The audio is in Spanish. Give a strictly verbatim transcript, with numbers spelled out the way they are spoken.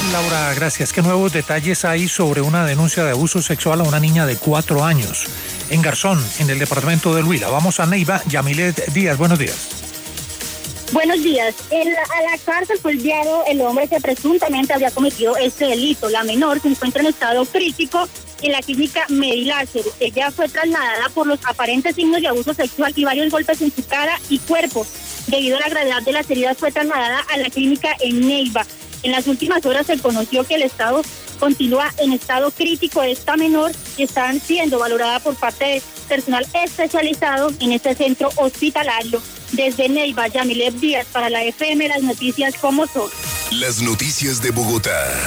Laura, gracias. ¿Qué nuevos detalles hay sobre una denuncia de abuso sexual a una niña de cuatro años en Garzón, en el departamento del Huila? Vamos a Neiva. Yamilet Díaz, buenos días. Buenos días. En la, a la cárcel fue enviado el hombre que presuntamente había cometido este delito. La menor se encuentra en estado crítico en la clínica Mediláser. Ella fue trasladada por los aparentes signos de abuso sexual y varios golpes en su cara y cuerpo. Debido a la gravedad de las heridas, fue trasladada a la clínica en Neiva. En las últimas horas se conoció que el estado continúa en estado crítico de esta menor y están siendo valorada por parte de personal especializado en este centro hospitalario. Desde Neiva, Yamilet Díaz para la F M, las noticias como son. Las noticias de Bogotá.